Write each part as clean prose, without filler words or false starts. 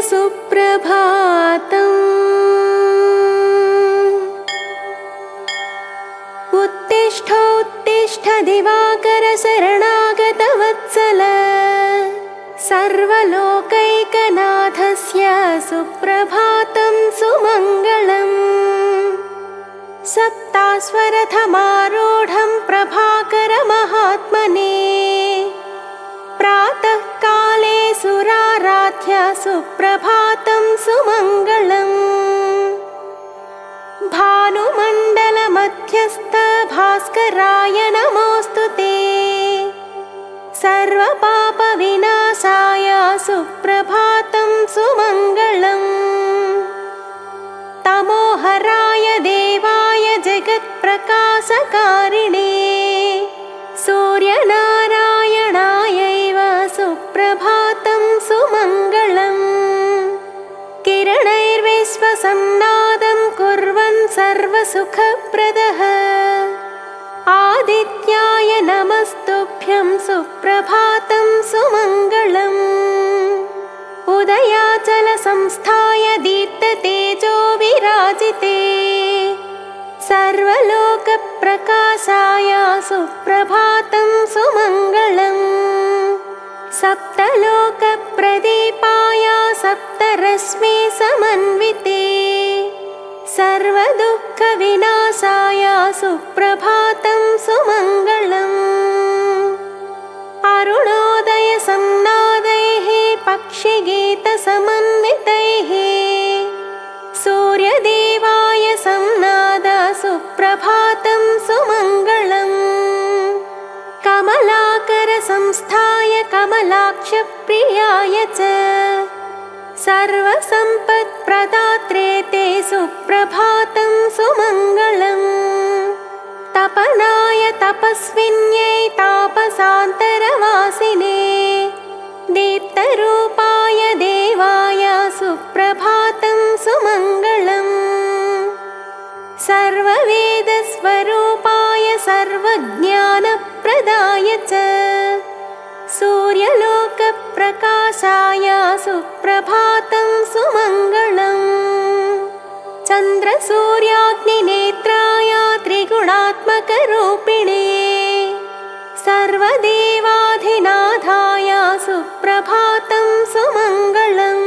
सुप्रभातम्। उत्तिष्ठ दिवाकर शरणागत वत्सल, सर्वलोकैकनाथस्य सुप्रभातं सुमङ्गलम्। सप्तास्वरथमारूढं प्रभाकर महात्मने, प्रातः काले सुराराध्य सुप्रभातं सुमङ्गलम्। भानुमण्डलमध्यस्थ भास्कराय नमोऽस्तु ते, सर्वपापविनाशाय सुप्रभातं सुमङ्गलम्। तमोहराय देवाय जगत्प्रकाशकारिणे, सूर्यनारायणायैव सुप्रभातं सुमङ्गलम्। किरणैर्विश्वसन्नादं कुर्वन् सर्वसुखप्रदः, आदित्याय नमस्तुभ्यं सुप्रभातं सुमङ्गलम्। उदयाचलसंस्थाय दीप्ततेजो विराजिते, सर्वलोकप्रकाशाय सुप्रभातं सुमङ्गलम्। सप्तलोकप्रदीपाय सप्तरश्मि समन्विते, सर्वदुःखविनाशाय सुप्रभातं सुमङ्गलम्। अरुणोदयसन्नादैः पक्षिगीतसमन्वितैः, सूर्यदेवाय संनाद सुप्रभातं सुमङ्गलम्। कमलाकरसंस्थाय कमलाक्षप्रियाय च, सर्वसम्पत्प्रदात्रे ते सुप्रभातं सुमङ्गलम्। तपनाय तपस्विन्यै तापसान्तरवासिने, दीप्तरूपाय देवाय सुप्रभातं सुमङ्गलम्। सर्ववेदस्वरूपाय सर्वज्ञानप्रदाय च, सूर्यलोकप्रकाशाय सुप्रभातं सुमङ्गलम्। चन्द्रसूर्याग्निनेत्राय त्रिगुणात्मकरूपिणे, सर्वदेवाधिनाथाय सुप्रभातं सुमङ्गलम्।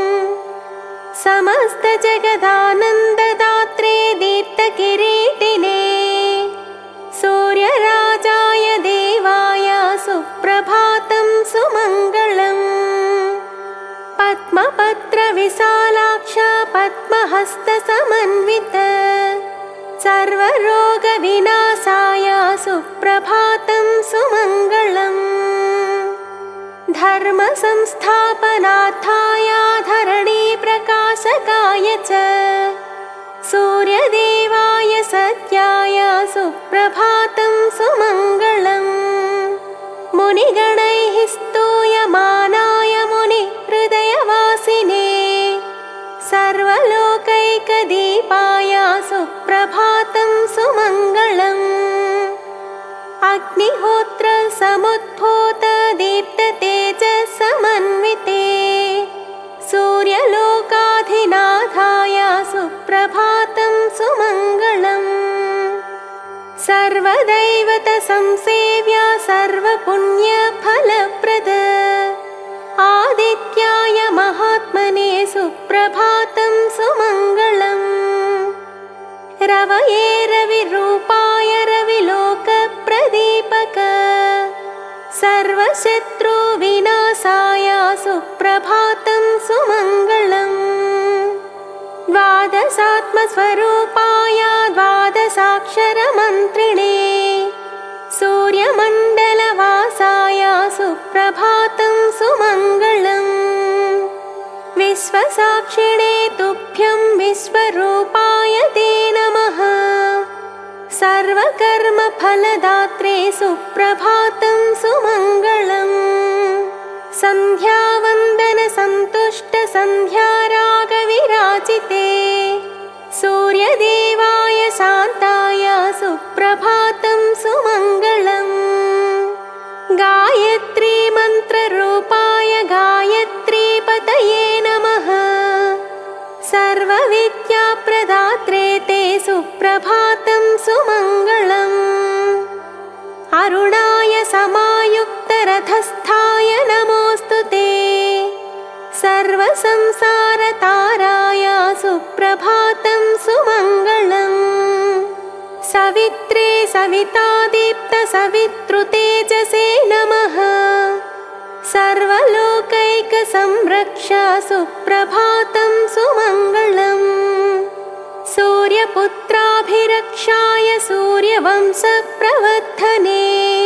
समस्तजगदानन्ददात्रे दीप्तकिरीटिने, सूर्यराजाय देवाय सुप्रभातं सुमङ्गलम्। पद्मपत्रविशालाक्ष पद्महस्तसमन्वित, सर्वरोगविनाशाय सुप्रभातं सुमङ्गलम्। धर्मसंस्थापनार्थाय धरणीप्रकाशकाय च, सूर्यदेवाय सत्याय सुप्रभातं सुमङ्गलम्। मुनिगणैः स्तूयमानाय मुनिहृदयवासिने, सर्वलोकैकदीपाय सुप्रभातं सुमङ्गलम्। अग्निहोत्रसमुद्भूत दीप्ततेजसमन्विते, सूर्यलोकाधिनाथाय सुप्रभातं सुमङ्गलम्। सर्वदैवतसंसेव्य सर्वपुण्यफलप्रद, आदित्याय महात्मने सुप्रभातं सुमङ्गलम्। रवये रविरूपाय रविलोकप्रदीपक, सर्वशत्रुविनाशाय सुप्रभातं सुमङ्गलम्। द्वादशात्मस्वरूपाय द्वादशाक्षरमन्त्रिणे, सूर्यमण्डलवासाय सुप्रभातं सुमङ्गलम्। विश्वसाक्षिणे तुभ्यं विश्वरूपाय ते नमः, सर्वकर्मफलदात्रे सुप्रभातं सुमङ्गलम्। सन्ध्यावन्दनसन्तुष्टसन्ध्यारागविराजिते, सूर्यदेवाय शान्ताय सुप्रभातं सुमङ्गलम्। गायत्री मन्त्ररूपाय गायत्रीपतये नमः, सर्वविद्याप्रदात्रे ते सुप्रभातं सुमङ्गलम् अरुणाय समायुक्तरथस्थाय नमोऽस्तु ते सर्वसंसारताराय सुप्रभातं सुमङ्गलम् सवित्रे सवितादीप्तसवितृतेजसे नमः सर्वलोकैकसंरक्ष सुप्रभातं सुमङ्गलम् सूर्यपुत्राभिरक्षाय सूर्यवंशप्रवर्धने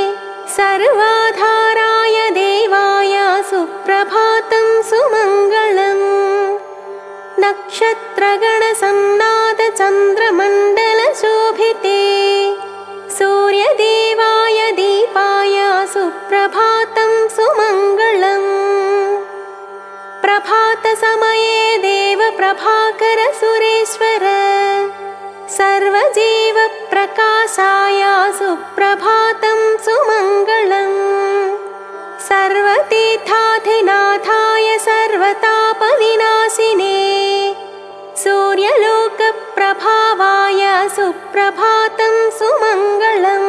सर्वाधाराय देवाय सुप्रभातं सुमङ्गलम् नक्षत्रगणसंनादचन्द्रमण्डलशोभिते सूर्यदेवाय दीपाय सुप्रभातं सुमङ्गलम् प्रभातसमये देवप्रभाकरसुरेश्वर सर्वजीवप्रकाशाय सुप्रभातं सुमङ्गलम् सर्वतीर्थाधिनाथाय सर्वतापविनाशिने सूर्यलोकप्रभावाय सुप्रभातं सुमङ्गलम्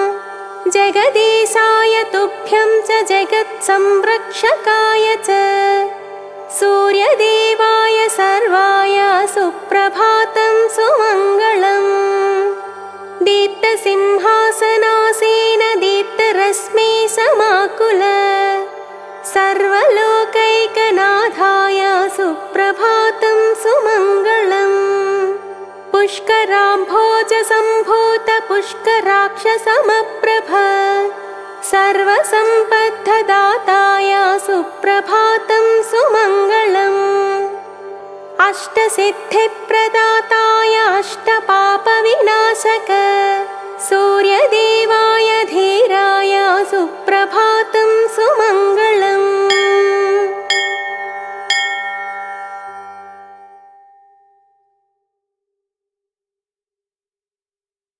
जगदीशाय तुभ्यं च जगत्संरक्षकाय च सूर्यदेवाय सर्वाय सुप्रभातं सुमङ्गलम् दीप्तसिंहासनासीन दीप्तरश्मि समाकुल सर्वलोकैकनाथाय सुप्रभातं सुमङ्गलम् पुष्कराम्भोजसम्भूत पुष्कराक्षसमप्रभ सर्वसम्पद्दाताय सुप्रभातं सुमङ्गलम् अष्टसिद्धिप्रदाताय अष्टपापविनाशक सूर्यदेवाय धीराय सुप्रभातं सुमङ्गलम्